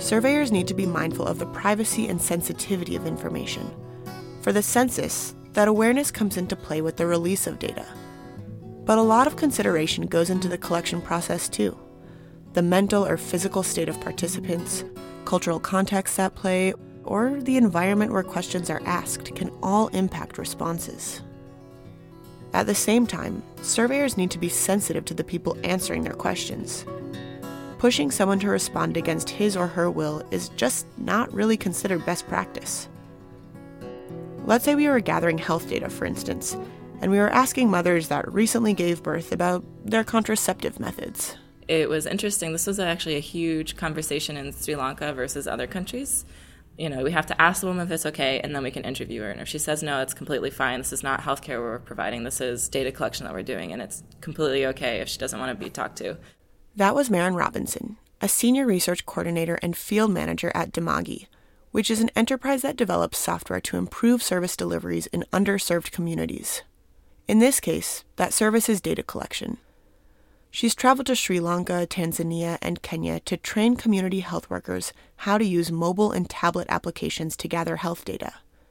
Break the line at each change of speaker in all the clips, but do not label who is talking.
surveyors need to be mindful of the privacy and sensitivity of information. For the census, that awareness comes into play with the release of data. But a lot of consideration goes into the collection process too. The mental or physical state of participants, cultural contexts at play, or the environment where questions are asked can all impact responses. At the same time, surveyors need to be sensitive to the people answering their questions. Pushing someone to respond against his or her will is just not really considered best practice. Let's say we were gathering health data, for instance, and we were asking mothers that recently gave birth about their contraceptive methods.
It was interesting. This was actually a huge conversation in Sri Lanka versus other countries. We have to ask the woman if it's okay, and then we can interview her. And if she says no, it's completely fine. This is not healthcare we're providing. This is data collection that we're doing, and it's completely okay if she doesn't want to be talked to.
That was Maren Robinson, a senior research coordinator and field manager at Dimagi, which is an enterprise that develops software to improve service deliveries in underserved communities. In this case, that service is data collection. She's traveled to Sri Lanka, Tanzania, and Kenya to train community health workers how to use mobile and tablet applications to gather health data.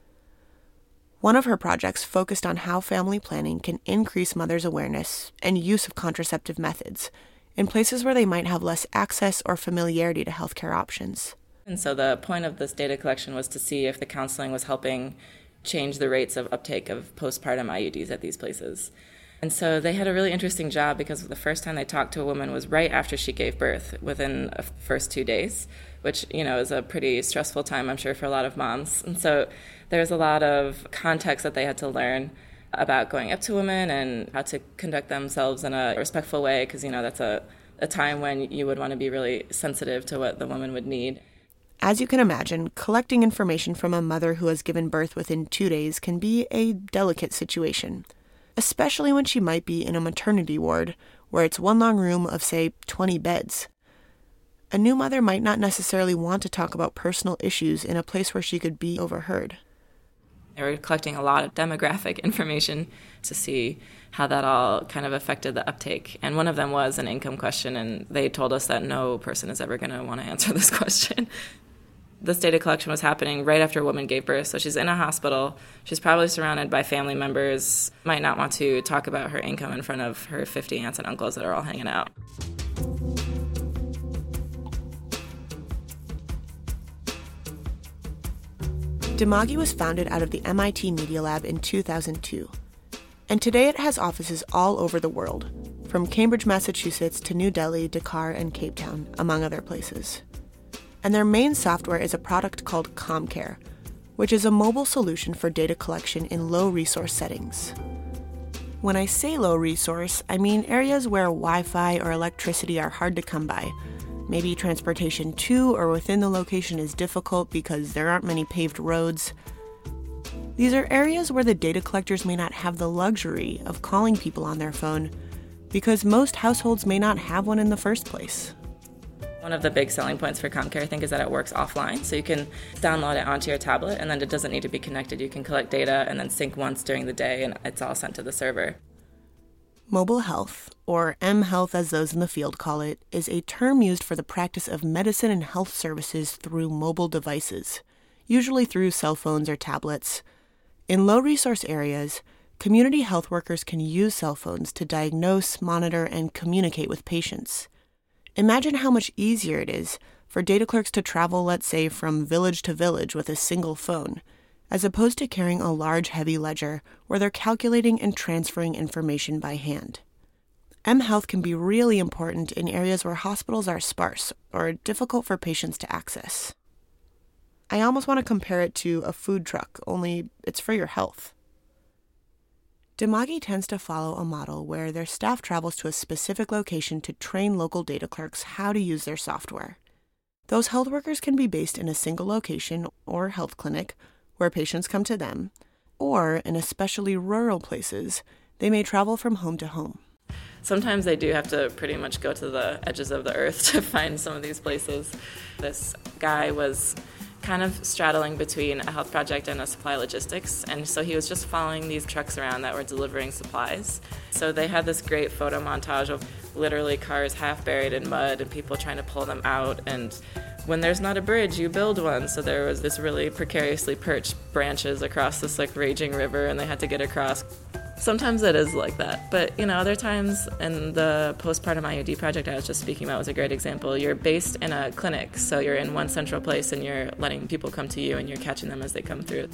One of her projects focused on how family planning can increase mothers' awareness and use of contraceptive methods in places where they might have less access or familiarity to healthcare options.
And so the point of this data collection was to see if the counseling was helping change the rates of uptake of postpartum IUDs at these places. And so they had a really interesting job because the first time they talked to a woman was right after she gave birth, within the first 2 days, which, is a pretty stressful time, I'm sure, for a lot of moms. And so there's a lot of context that they had to learn about going up to women and how to conduct themselves in a respectful way because, that's a time when you would want to be really sensitive to what the woman would need.
As you can imagine, collecting information from a mother who has given birth within 2 days can be a delicate situation, especially when she might be in a maternity ward where it's one long room of, say, 20 beds. A new mother might not necessarily want to talk about personal issues in a place where she could be overheard.
They were collecting a lot of demographic information to see how that all kind of affected the uptake. And one of them was an income question, and they told us that no person is ever going to want to answer this question. This data collection was happening right after a woman gave birth, so she's in a hospital. She's probably surrounded by family members, might not want to talk about her income in front of her 50 aunts and uncles that are all hanging out.
Dimagi was founded out of the MIT Media Lab in 2002, and today it has offices all over the world, from Cambridge, Massachusetts to New Delhi, Dakar, and Cape Town, among other places. And their main software is a product called CommCare, which is a mobile solution for data collection in low-resource settings. When I say low-resource, I mean areas where Wi-Fi or electricity are hard to come by. Maybe transportation to or within the location is difficult because there aren't many paved roads. These are areas where the data collectors may not have the luxury of calling people on their phone because most households may not have one in the first place.
One of the big selling points for CommCare, I think, is that it works offline. So you can download it onto your tablet, and then it doesn't need to be connected. You can collect data and then sync once during the day, and it's all sent to the server.
Mobile health, or mHealth as those in the field call it, is a term used for the practice of medicine and health services through mobile devices, usually through cell phones or tablets. In low-resource areas, community health workers can use cell phones to diagnose, monitor, and communicate with patients. Imagine how much easier it is for data clerks to travel, let's say, from village to village with a single phone, as opposed to carrying a large, heavy ledger where they're calculating and transferring information by hand. mHealth can be really important in areas where hospitals are sparse or difficult for patients to access. I almost want to compare it to a food truck, only it's for your health. Dimagi tends to follow a model where their staff travels to a specific location to train local data clerks how to use their software. Those health workers can be based in a single location or health clinic where patients come to them, or in especially rural places, they may travel from home to home.
Sometimes they do have to pretty much go to the edges of the earth to find some of these places. This guy was kind of straddling between a health project and a supply logistics, and so he was just following these trucks around that were delivering supplies. So they had this great photo montage of literally cars half buried in mud and people trying to pull them out. And when there's not a bridge, you build one. So there was this really precariously perched branches across this like raging river, and they had to get across. Sometimes it is like that. But, other times, and the postpartum IUD project I was just speaking about was a great example. You're based in a clinic, so you're in one central place and you're letting people come to you and you're catching them as they come through.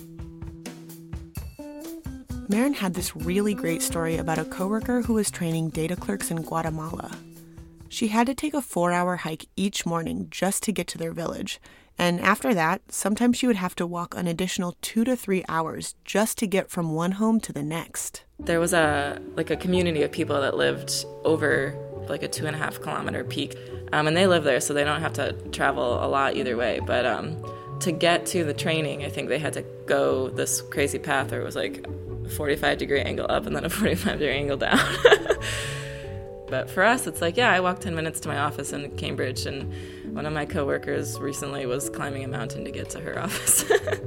Maren had this really great story about a coworker who was training data clerks in Guatemala. She had to take a 4-hour hike each morning just to get to their village. And after that, sometimes she would have to walk an additional 2 to 3 hours just to get from one home to the next.
There was a community of people that lived over like a 2.5 kilometer peak. And they live there, so they don't have to travel a lot either way. But to get to the training, I think they had to go this crazy path where it was like a 45-degree angle up and then a 45-degree angle down. But for us, it's like, I walked 10 minutes to my office in Cambridge, and one of my coworkers recently was climbing a mountain to get to her office.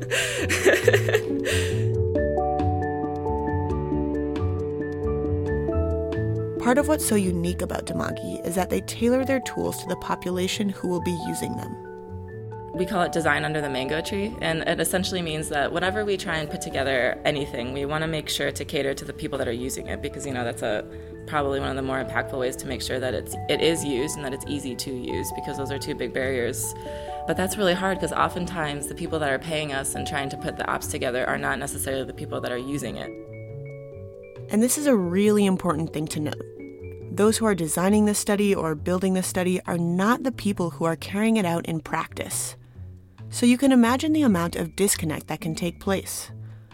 Part of what's so unique about Dimagi is that they tailor their tools to the population who will be using them.
We call it design under the mango tree, and it essentially means that whenever we try and put together anything, we want to make sure to cater to the people that are using it, because that's probably one of the more impactful ways to make sure that it is used and that it's easy to use, because those are two big barriers. But that's really hard, because oftentimes the people that are paying us and trying to put the apps together are not necessarily the people that are using it.
And this is a really important thing to note. Those who are designing this study or building this study are not the people who are carrying it out in practice. So you can imagine the amount of disconnect that can take place.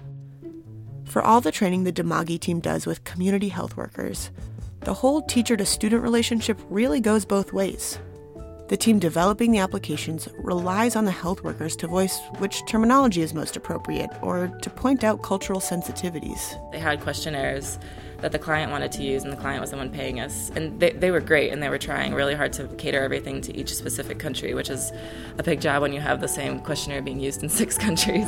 For all the training the Dimagi team does with community health workers, the whole teacher-to-student relationship really goes both ways. The team developing the applications relies on the health workers to voice which terminology is most appropriate or to point out cultural sensitivities.
They had questionnaires that the client wanted to use, and the client was the one paying us. And they were great, and they were trying really hard to cater everything to each specific country, which is a big job when you have the same questionnaire being used in 6 countries.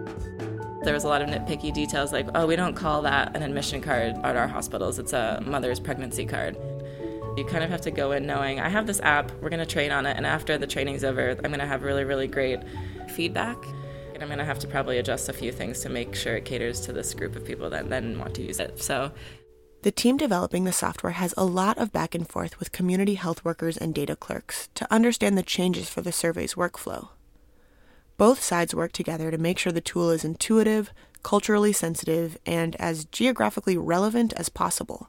There was a lot of nitpicky details like, we don't call that an admission card at our hospitals. It's a mother's pregnancy card. You kind of have to go in knowing, I have this app, we're going to train on it, and after the training's over, I'm going to have really, really great feedback. And I'm going to have to probably adjust a few things to make sure it caters to this group of people that then want to use it. So
the team developing the software has a lot of back and forth with community health workers and data clerks to understand the changes for the survey's workflow. Both sides work together to make sure the tool is intuitive, culturally sensitive, and as geographically relevant as possible.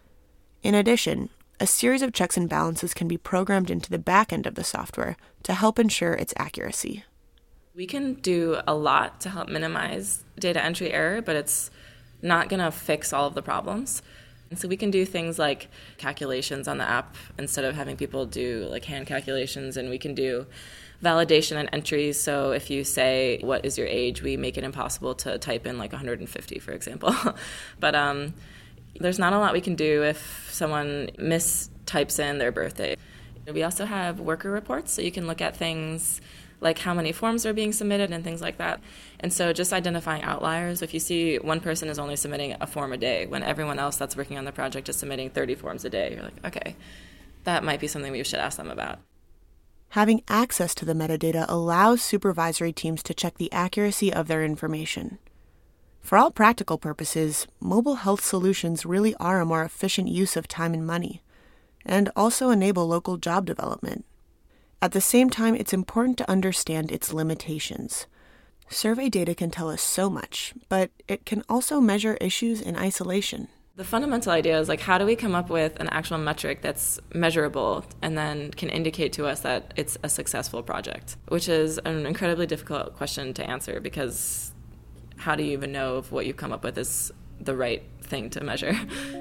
In addition, a series of checks and balances can be programmed into the back end of the software to help ensure its accuracy.
We can do a lot to help minimize data entry error, but it's not going to fix all of the problems. And so we can do things like calculations on the app instead of having people do like hand calculations, and we can do validation and entries. So if you say, what is your age, we make it impossible to type in like 150, for example. But there's not a lot we can do if someone mistypes in their birthday. We also have worker reports, so you can look at things like how many forms are being submitted and things like that. And so just identifying outliers. If you see one person is only submitting a form a day when everyone else that's working on the project is submitting 30 forms a day, you're like, okay, that might be something we should ask them about.
Having access to the metadata allows supervisory teams to check the accuracy of their information. For all practical purposes, mobile health solutions really are a more efficient use of time and money, and also enable local job development. At the same time, it's important to understand its limitations. Survey data can tell us so much, but it can also measure issues in isolation.
The fundamental idea is, like, how do we come up with an actual metric that's measurable and then can indicate to us that it's a successful project, which is an incredibly difficult question to answer, because how do you even know if what you come up with is the right thing to measure?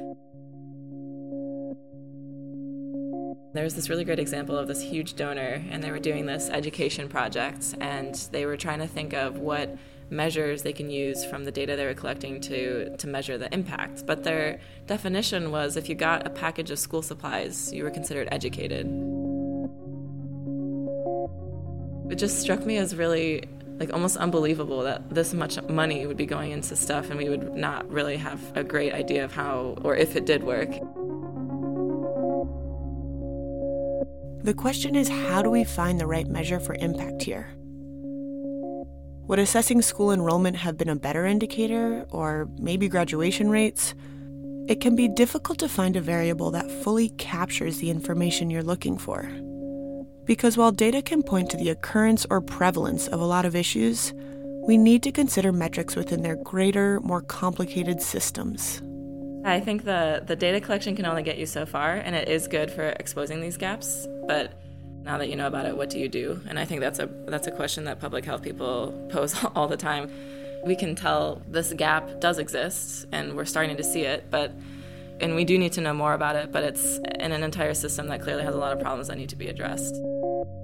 There was this really great example of this huge donor, and they were doing this education project, and they were trying to think of what measures they can use from the data they were collecting to measure the impact. But their definition was, if you got a package of school supplies, you were considered educated. It just struck me as really, like, almost unbelievable that this much money would be going into stuff and we would not really have a great idea of how or if it did work.
The question is, how do we find the right measure for impact here? Would assessing school enrollment have been a better indicator, or maybe graduation rates? It can be difficult to find a variable that fully captures the information you're looking for. Because while data can point to the occurrence or prevalence of a lot of issues, we need to consider metrics within their greater, more complicated systems.
I think the data collection can only get you so far, and it is good for exposing these gaps, but now that you know about it, what do you do? And I think that's a question that public health people pose all the time. We can tell this gap does exist, and we're starting to see it, and we do need to know more about it, but it's in an entire system that clearly has a lot of problems that need to be addressed.